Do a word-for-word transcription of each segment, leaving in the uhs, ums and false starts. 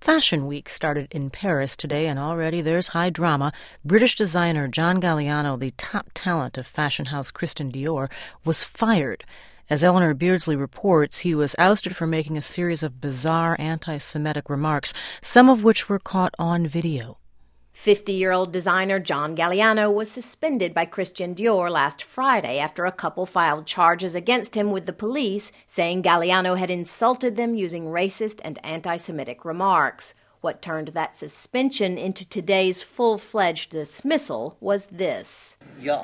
Fashion Week started in Paris today, and already there's high drama. British designer John Galliano, the top talent of fashion house Christian Dior, was fired. As Eleanor Beardsley reports, he was ousted for making a series of bizarre anti-Semitic remarks, some of which were caught on video. fifty-year-old designer John Galliano was suspended by Christian Dior last Friday after a couple filed charges against him with the police, saying Galliano had insulted them using racist and anti-Semitic remarks. What turned that suspension into today's full-fledged dismissal was this. Yeah.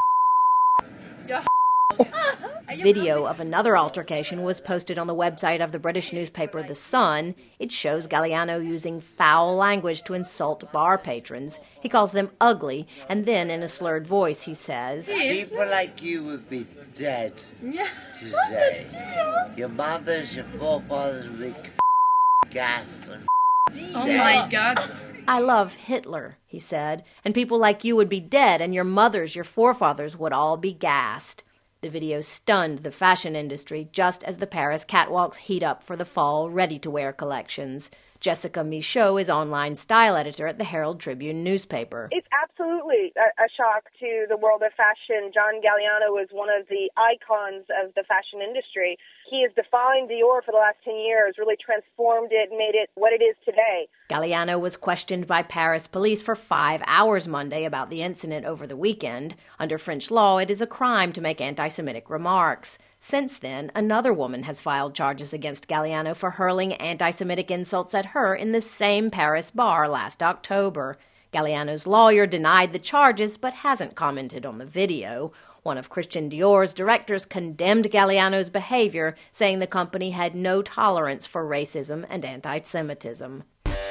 Video of another altercation was posted on the website of the British newspaper The Sun. It shows Galliano using foul language to insult bar patrons. He calls them ugly, and then in a slurred voice he says, People like you would be dead today. Your mothers, your forefathers would be gassed and Oh my God. I love Hitler, he said, and people like you would be dead, and your mothers, your forefathers would all be gassed. The video stunned the fashion industry just as the Paris catwalks heat up for the fall ready-to-wear collections. Jessica Michaud is online style editor at the Herald Tribune newspaper. It's absolutely a, a shock to the world of fashion. John Galliano is one of the icons of the fashion industry. He has defined Dior for the last ten years, really transformed it, made it what it is today. Galliano was questioned by Paris police for five hours Monday about the incident over the weekend. Under French law, it is a crime to make anti-Semitic remarks. Since then, another woman has filed charges against Galliano for hurling anti-Semitic insults at her in the same Paris bar last October. Galliano's lawyer denied the charges but hasn't commented on the video. One of Christian Dior's directors condemned Galliano's behavior, saying the company had no tolerance for racism and anti-Semitism.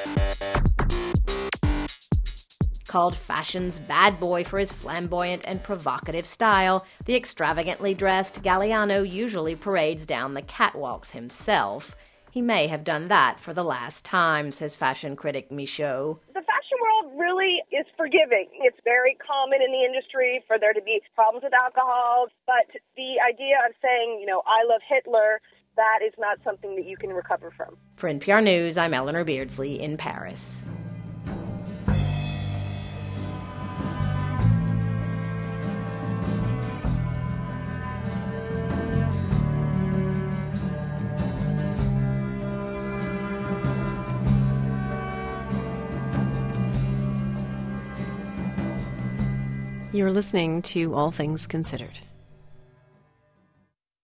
Called fashion's bad boy for his flamboyant and provocative style, the extravagantly dressed Galliano usually parades down the catwalks himself. He may have done that for the last time, says fashion critic Michaud. The fashion world really is forgiving. It's very common in the industry for there to be problems with alcohol, but the idea of saying, you know, I love Hitler, that is not something that you can recover from. For N P R News, I'm Eleanor Beardsley in Paris. You're listening to All Things Considered.